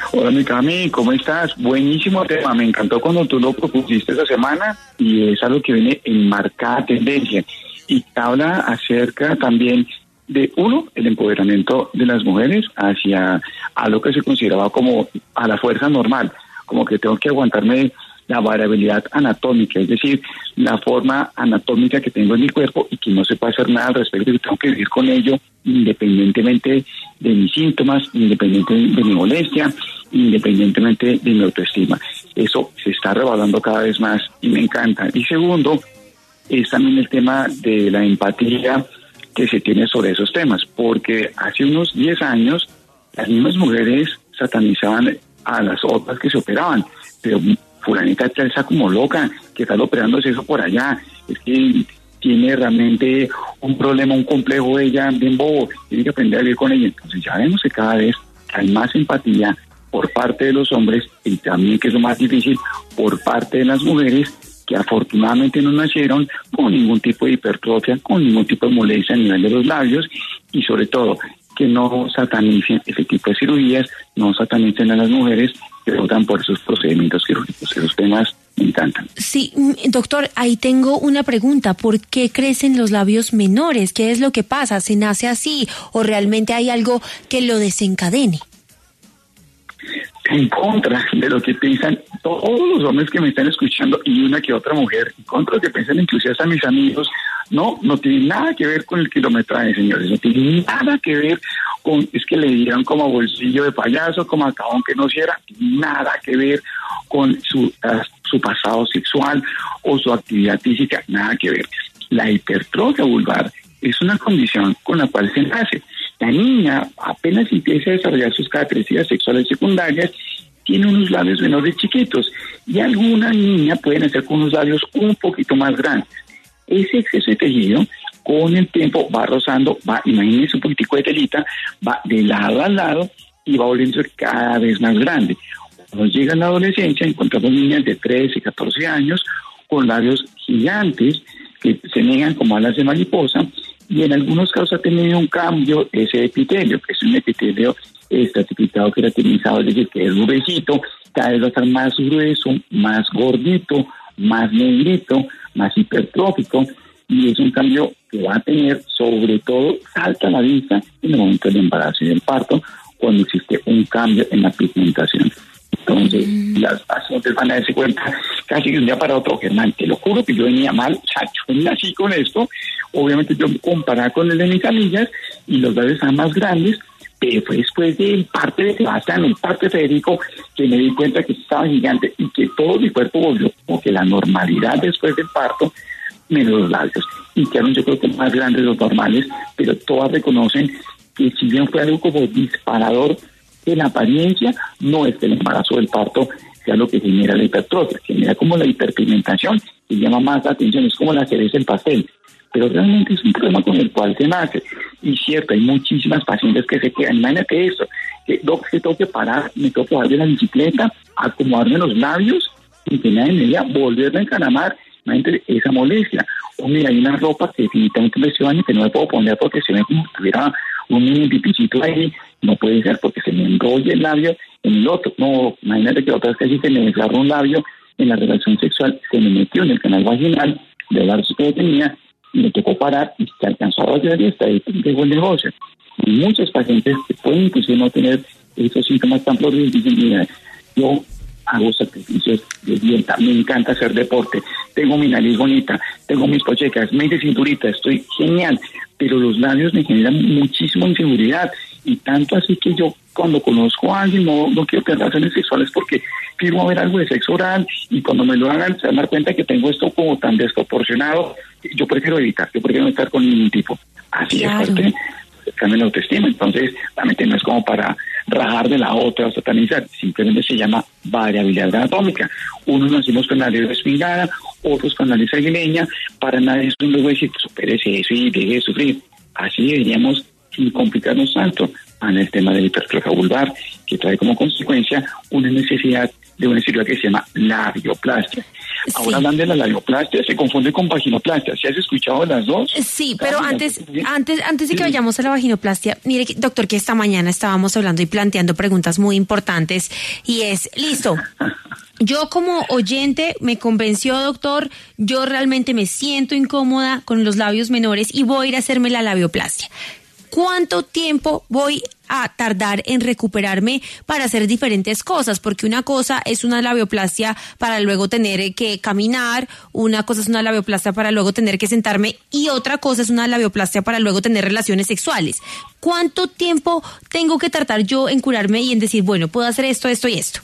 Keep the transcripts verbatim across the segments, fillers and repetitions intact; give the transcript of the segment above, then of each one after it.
Hola, mi Cami, ¿cómo estás? Buenísimo tema, me encantó cuando tú lo propusiste esta semana y es algo que viene en marcada tendencia y habla acerca también de, uno, el empoderamiento de las mujeres hacia algo que se consideraba como a la fuerza normal, como que tengo que aguantarme la variabilidad anatómica, es decir, la forma anatómica que tengo en mi cuerpo y que no se puede hacer nada al respecto, que tengo que vivir con ello independientemente de mis síntomas, independientemente de mi molestia, independientemente de mi autoestima. Eso se está revalorando cada vez más y me encanta. Y segundo, es también el tema de la empatía que se tiene sobre esos temas, porque hace unos diez años las mismas mujeres satanizaban a las otras que se operaban, pero fulanita está como loca, que está operándose eso por allá, es que tiene realmente un problema, un complejo ella bien bobo, tiene que aprender a vivir con ella. Entonces ya vemos que cada vez hay más empatía por parte de los hombres y también, que es lo más difícil, por parte de las mujeres, que afortunadamente no nacieron con ningún tipo de hipertrofia, con ningún tipo de molestia a nivel de los labios y sobre todo que no satanicen ese tipo de cirugías, no satanicen a las mujeres que optan por esos procedimientos quirúrgicos. Esos temas me encantan. Sí, doctor, ahí tengo una pregunta. ¿Por qué crecen los labios menores? ¿Qué es lo que pasa? ¿Se nace así o realmente hay algo que lo desencadene? En contra de lo que piensan todos los hombres que me están escuchando y una que otra mujer, en contra de lo que piensan inclusive hasta mis amigos, no, no tiene nada que ver con el kilometraje, señores, no tiene nada que ver con, es que le dieran como bolsillo de payaso, como acabón que no hiciera, nada que ver con su, uh, su pasado sexual o su actividad física, nada que ver. La hipertrofia vulvar es una condición con la cual se nace. La niña apenas empieza a desarrollar sus características sexuales secundarias, tiene unos labios menores chiquitos y alguna niña puede nacer con unos labios un poquito más grandes. Ese exceso de tejido con el tiempo va rozando, va, imagínense un poquitico de telita, va de lado a lado y va volviendo cada vez más grande. Cuando llega la adolescencia encontramos niñas de trece, catorce años con labios gigantes que se negan como alas de mariposa y en algunos casos ha tenido un cambio ese epitelio, que es un epitelio estratificado, queratinizado, es decir, que es gruesito, cada vez va a estar más grueso, más gordito, más negrito, más hipertrófico, y es un cambio que va a tener, sobre todo, salta a la vista en el momento del embarazo y del parto, cuando existe un cambio en la pigmentación. Entonces, mm. las pacientes van a darse cuenta casi de un día para otro, Germán, te lo juro que yo venía mal, o sea, yo nací con esto, obviamente yo comparaba con el de mis amigas y los labios estaban más grandes, pero fue después del parte de Sebastián, el parte de Federico, que me di cuenta que estaba gigante y que todo mi cuerpo volvió como que la normalidad después del parto, menos los labios. Y quedaron yo creo que más grandes de los normales, pero todas reconocen que si bien fue algo como disparador de la apariencia, no es que el embarazo del parto sea lo que genera la hipertrofia, genera como la hiperpigmentación y llama más la atención, es como la cereza en pastel. Pero realmente es un problema con el cual se nace. Y cierto, hay muchísimas pacientes que se quedan. Imagínate esto, que doc, que tengo que parar, me tengo que bajar de la bicicleta, acomodarme los labios, y que nadie me diga, volverme a encaramar, imagínate esa molestia. O mira, hay una ropa que definitivamente me se baña y que no me puedo poner porque se ve como si tuviera un mini pipicito ahí, no puede ser porque se me enrolla el labio en el otro. No, imagínate que otra vez casi se me desgarró un labio en la relación sexual, se me metió en el canal vaginal de la que tenía, y me tocó parar y se alcanzó a hacer y hasta ahí dejó el negocio. Y muchos pacientes que pueden inclusive no tener esos síntomas tan propios dicen, mira, yo hago sacrificios de dieta, me encanta hacer deporte, tengo mi nariz bonita, tengo mis pochecas, me hice cinturita, estoy genial, pero los labios me generan muchísima inseguridad y tanto así que yo cuando conozco a alguien no, no quiero tener relaciones sexuales porque quiero ver algo de sexo oral y cuando me lo hagan se van a dar cuenta que tengo esto como tan desproporcionado, yo prefiero evitar, yo prefiero no estar con ningún tipo. Así claro. Es fuerte, cambia la autoestima, entonces realmente no es como para rajar de la otra o satanizar, simplemente se llama variabilidad anatómica. Unos nacimos con la nariz respingada, otros con la nariz aguileña, para nadie es un luego decir, supérese eso y deje de sufrir. Así deberíamos, sin complicarnos tanto, en el tema de la hipertrofia vulvar, que trae como consecuencia una necesidad de una cirugía que se llama labioplastia. Sí. Ahora hablan de la labioplastia, se confunde con vaginoplastia. ¿Sí has escuchado las dos? Sí, pero antes, antes, antes de que vayamos a la vaginoplastia, mire, doctor, que esta mañana estábamos hablando y planteando preguntas muy importantes y es, listo, yo como oyente me convenció, doctor, yo realmente me siento incómoda con los labios menores y voy a ir a hacerme la labioplastia. ¿Cuánto tiempo voy a tardar en recuperarme para hacer diferentes cosas? Porque una cosa es una labioplastia para luego tener que caminar, una cosa es una labioplastia para luego tener que sentarme y otra cosa es una labioplastia para luego tener relaciones sexuales. ¿Cuánto tiempo tengo que tardar yo en curarme y en decir, bueno, puedo hacer esto, esto y esto?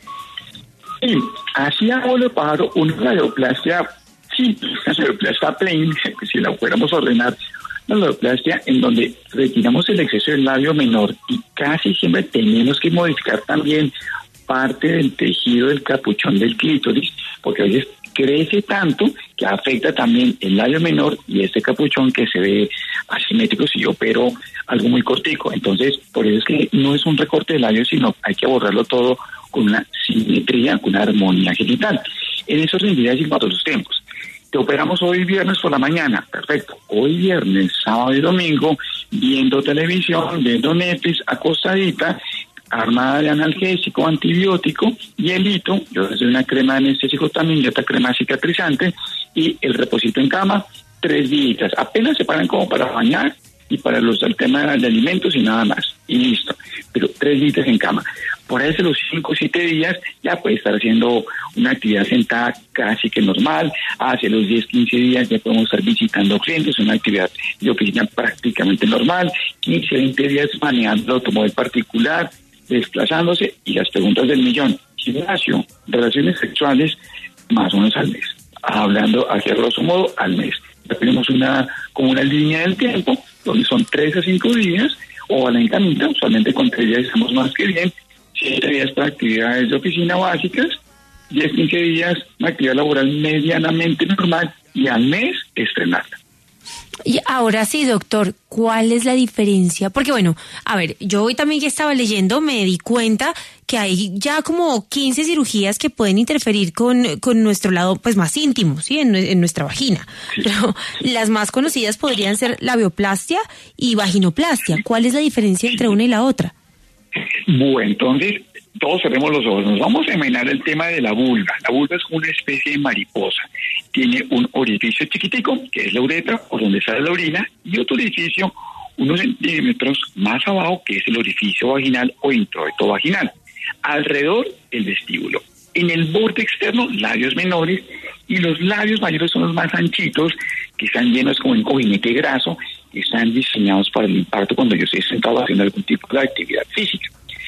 Sí, así hago lo paro, una labioplastia, sí, una labioplastia plain, si la fuéramos a ordenar, la labioplastia en donde retiramos el exceso del labio menor y casi siempre tenemos que modificar también parte del tejido del capuchón del clítoris, porque a veces crece tanto que afecta también el labio menor y este capuchón que se ve asimétrico si yo opero algo muy cortico. Entonces, por eso es que no es un recorte de labio, sino hay que abordarlo todo con una simetría, con una armonía genital. En eso rendiría y cuatro los tiempos. Te operamos hoy viernes por la mañana, perfecto. Hoy viernes, sábado y domingo, viendo televisión, viendo Netflix, acostadita, armada de analgésico, antibiótico, hielito, yo les doy una crema de anestésico también y otra crema cicatrizante, y el reposito en cama, tres días. Apenas se paran como para bañar y para los el tema de alimentos y nada más, y listo. Pero tres días en cama. Por ahí de los cinco o siete días ya puede estar haciendo una actividad sentada casi que normal. Hace los diez, quince días ya podemos estar visitando clientes, una actividad de oficina prácticamente normal. quince, veinte días manejando el automóvil particular, desplazándose, y las preguntas del millón. Gimnasio, relaciones sexuales, más o menos al mes. Hablando hacia grosso modo al mes. Ya tenemos una como una línea del tiempo, donde son tres a cinco días, o a la encamita, usualmente con tres días estamos más que bien. siete días para actividades de oficina básicas, diez, quince días una actividad laboral medianamente normal, y al mes estrenarla. Y ahora sí, doctor, ¿cuál es la diferencia? Porque bueno, a ver, yo hoy también que estaba leyendo me di cuenta que hay ya como quince cirugías que pueden interferir con, con nuestro lado pues más íntimo, ¿sí? En, en nuestra vagina. Sí. Pero las más conocidas podrían ser labioplastia y vaginoplastia. ¿Cuál es la diferencia entre una y la otra? Bueno, entonces todos cerremos los ojos. Nos vamos a imaginar el tema de la vulva. La vulva es una especie de mariposa. Tiene un orificio chiquitico, que es la uretra, por donde sale la orina, y otro orificio unos centímetros más abajo, que es el orificio vaginal o introito vaginal. Alrededor, el vestíbulo. En el borde externo, labios menores, y los labios mayores son los más anchitos, que están llenos como un cojinete graso, que están diseñados para el impacto cuando yo estoy sentado haciendo algún tipo de actividad física.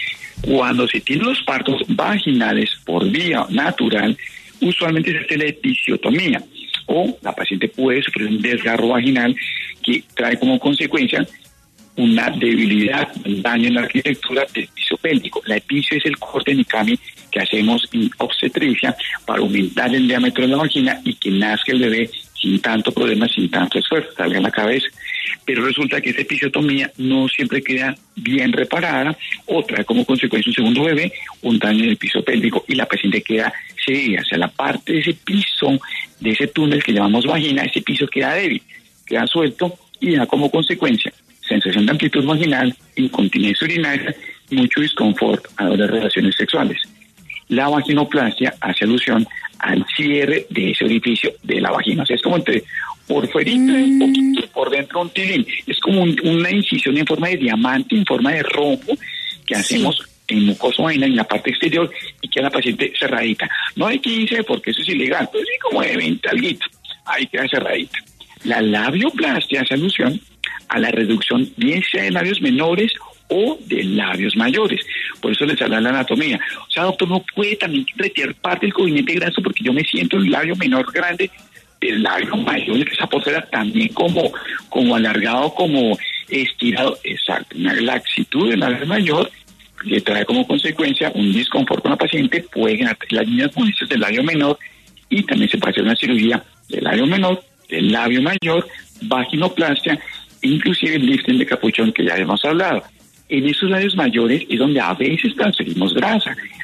Cuando se tienen los partos vaginales por vía natural, usualmente se hace la episiotomía, o la paciente puede sufrir un desgarro vaginal que trae como consecuencia una debilidad, un daño en la arquitectura del piso pélvico. La epicio es el corte en Ikami que hacemos en obstetricia para aumentar el diámetro de la vagina y que nazca el bebé sin tanto problema, sin tanto esfuerzo, salga en la cabeza. Pero resulta que esa episiotomía no siempre queda bien reparada, o trae como consecuencia un segundo bebé, un daño en el piso pélvico, y la paciente queda cedida. O sea, la parte de ese piso, de ese túnel que llamamos vagina, ese piso queda débil, queda suelto, y da como consecuencia sensación de amplitud vaginal, incontinencia urinaria, mucho disconfort a las relaciones sexuales. La vaginoplastia hace alusión al cierre de ese orificio de la vagina. O sea, es como entre por fuera mm. un poquito, por dentro un tilín. Es como un, una incisión en forma de diamante, en forma de rombo, que hacemos sí. en mucosa vaginal, en la parte exterior, y queda la paciente cerradita. No de quince, porque eso es ilegal, pero sí como de veinte alguito. Ahí queda cerradita. La labioplastia hace alusión a la reducción bien sea de labios menores o de labios mayores. Por eso les habla la anatomía. O sea, doctor, no puede también retirar parte del cojinete graso porque yo me siento el labio menor grande, el labio mayor que está por fuera también como, como alargado, como estirado. Exacto. Una laxitud del labio mayor le trae como consecuencia un disconfort con la paciente, puede generar las líneas molestias del labio menor, y también se puede hacer una cirugía del labio menor, del labio mayor, vaginoplastia, inclusive el lifting de capuchón que ya hemos hablado. En esos labios mayores es donde a veces transferimos grasa,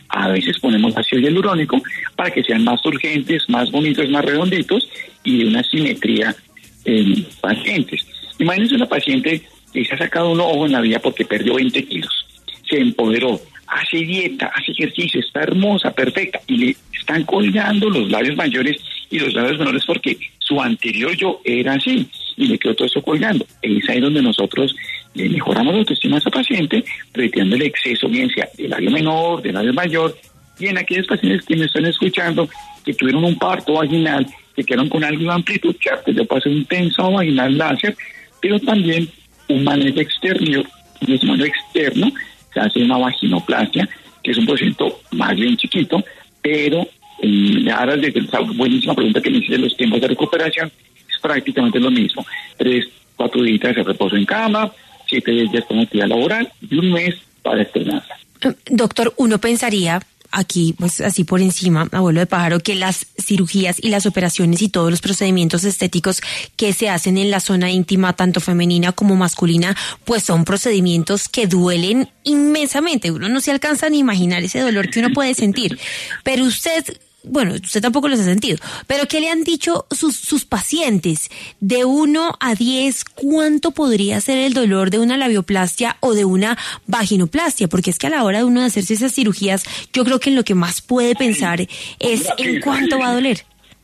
A veces ponemos ácido hialurónico para que sean más urgentes, más bonitos, más redonditos y de una simetría en pacientes. Imagínense una paciente que se ha sacado un ojo en la vida porque perdió veinte kilos, se empoderó, hace dieta, hace ejercicio, está hermosa, perfecta, y le están colgando los labios mayores y los labios menores porque su anterior yo era así, y le quedó todo eso colgando. Es ahí donde nosotros le mejoramos la autoestima a esa paciente, retirando el exceso, bien sea del labio menor, del labio mayor, y en aquellos pacientes que me están escuchando, que tuvieron un parto vaginal, que quedaron con algo de amplitud, ya, pues yo pasé un tensado vaginal láser, pero también un manejo externo, y ese manejo externo se hace una vaginoplastia, que es un procedimiento más bien chiquito, pero en aras de esa buenísima pregunta que me hiciste de los tiempos de recuperación, es prácticamente lo mismo. Tres, cuatro días de reposo en cama, siete días con actividad laboral y un mes para estrenarla. Doctor, uno pensaría aquí, pues así por encima, abuelo de pájaro, que las cirugías y las operaciones y todos los procedimientos estéticos que se hacen en la zona íntima, tanto femenina como masculina, pues son procedimientos que duelen inmensamente. Uno no se alcanza a ni imaginar ese dolor que uno puede sentir. Pero usted, bueno, usted tampoco los ha sentido, pero ¿qué le han dicho sus, sus pacientes? De uno a diez, ¿cuánto podría ser el dolor de una labioplastia o de una vaginoplastia? Porque es que a la hora de uno de hacerse esas cirugías, yo creo que en lo que más puede pensar es en cuánto va a doler.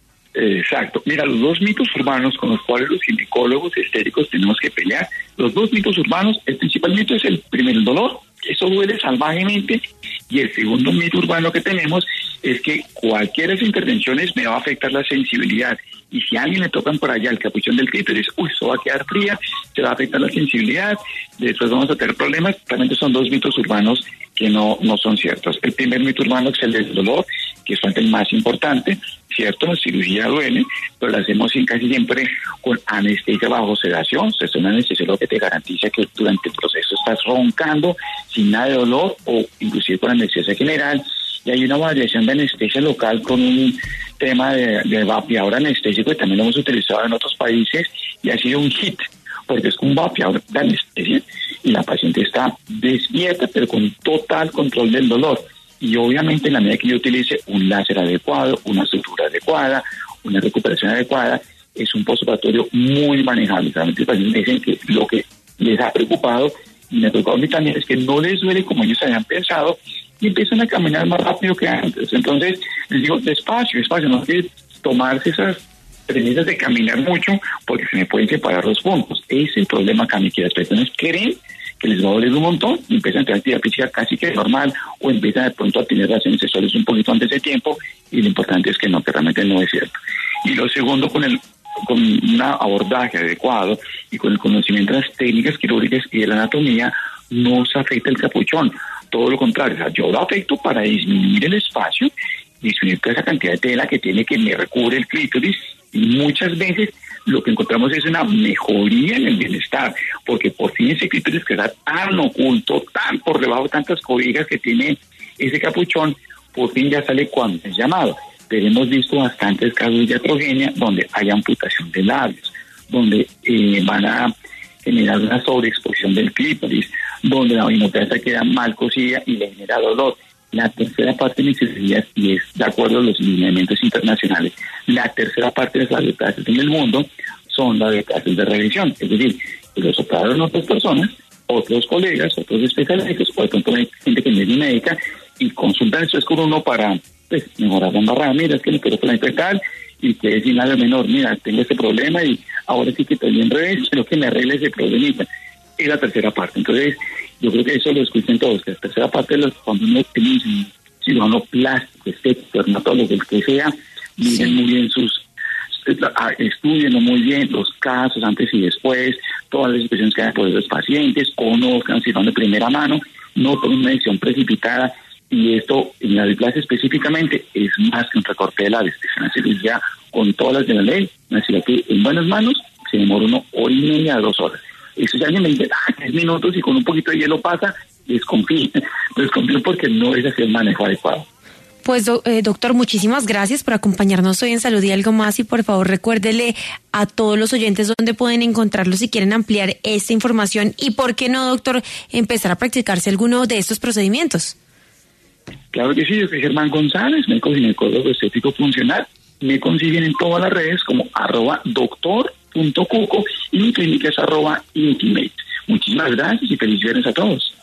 Exacto. Mira, los dos mitos urbanos con los cuales los ginecólogos estéticos tenemos que pelear, los dos mitos urbanos, el principal mito es el primer el dolor, eso duele salvajemente, y el segundo mito urbano que tenemos es que cualquiera de esas intervenciones me va a afectar la sensibilidad, y si a alguien le tocan por allá el capuchón del clítoris, uy, eso va a quedar fría, se va a afectar la sensibilidad, después vamos a tener problemas. Realmente son dos mitos urbanos que no, no son ciertos. El primer mito urbano es el del dolor, que es el más importante, cierto, la cirugía duele, pero la hacemos casi siempre con anestesia bajo sedación. O sea, es una anestesia lo que te garantiza que durante el proceso estás roncando sin nada de dolor, o inclusive con anestesia general. Y hay una variación de anestesia local con un tema de, de vapeador anestésico que también lo hemos utilizado en otros países y ha sido un hit, porque es un vapeador de anestesia y la paciente está despierta pero con total control del dolor. Y obviamente en la medida que yo utilice un láser adecuado, una sutura adecuada, una recuperación adecuada, es un postoperatorio muy manejable. Realmente los pacientes dicen que lo que les ha preocupado, y me ha preocupado a mí también, es que no les duele como ellos habían pensado y empiezan a caminar más rápido que antes. Entonces les digo, despacio, despacio, no hay que tomarse esas premisas de caminar mucho porque se me pueden separar los puntos. Ese es el problema acá, que las personas creen que les va a doler un montón y empiezan a tener actividad física casi que normal, o empiezan de pronto a tener relaciones sexuales un poquito antes de tiempo, y lo importante es que no, que realmente no es cierto. Y lo segundo, con el con un abordaje adecuado y con el conocimiento de las técnicas quirúrgicas y de la anatomía, no se afecta el capuchón, todo lo contrario. O sea, yo lo afecto para disminuir el espacio, disminuir toda esa cantidad de tela que tiene que me recubre el clítoris, y muchas veces lo que encontramos es una mejoría en el bienestar, porque por fin ese clítoris que está tan oculto, tan por debajo de tantas cobijas que tiene ese capuchón, por fin ya sale cuando es llamado. Pero hemos visto bastantes casos de iatrogenia donde hay amputación de labios, donde eh, van a generar una sobreexposición del clítoris, donde la vaginoplastia queda mal cosida y le genera dolor. La tercera parte de mis cirugías, y es de acuerdo a los lineamientos internacionales, la tercera parte de las radioplastias en el mundo son las radioplastias de revisión. Es decir, que los operaron otras personas, otros colegas, otros especialistas, o de pronto hay gente que no es ni médica, y consultan después con uno para pues, mejorar la embarrada. Mira, es que me quiero poner tal, y que es sin nada menor, mira, tengo este problema y ahora sí que estoy bien revés, quiero que me arregle ese problemita. Es la tercera parte. Entonces, yo creo que eso lo escuchen todos, que la tercera parte de los, cuando uno utiliza un cirujano plástico, estético, dermatólogo, el que sea, miren sí. muy bien sus, estudienlo muy bien, los casos antes y después, todas las expresiones que hay por los pacientes, conozcan cirujano de primera mano, no tomen una decisión precipitada. Y esto, en la displasia específicamente, es más que un recorte de labios, es una cirugía con todas las de la ley, una cirugía que en buenas manos se demora uno hora y media a dos horas. Eso si alguien me dice, ah, tres minutos y con un poquito de hielo pasa, desconfío, desconfío porque no es así el manejo adecuado. Pues do, eh, doctor, muchísimas gracias por acompañarnos hoy en Salud y Algo Más, y por favor recuérdele a todos los oyentes dónde pueden encontrarlo si quieren ampliar esta información, y por qué no, doctor, empezar a practicarse alguno de estos procedimientos. Claro que sí, yo soy Germán González, médico ginecólogo estético funcional. Me consiguen en todas las redes como arroba doctor punto cuco y mi clínica es arroba intimate. Muchísimas gracias y feliz viernes a todos.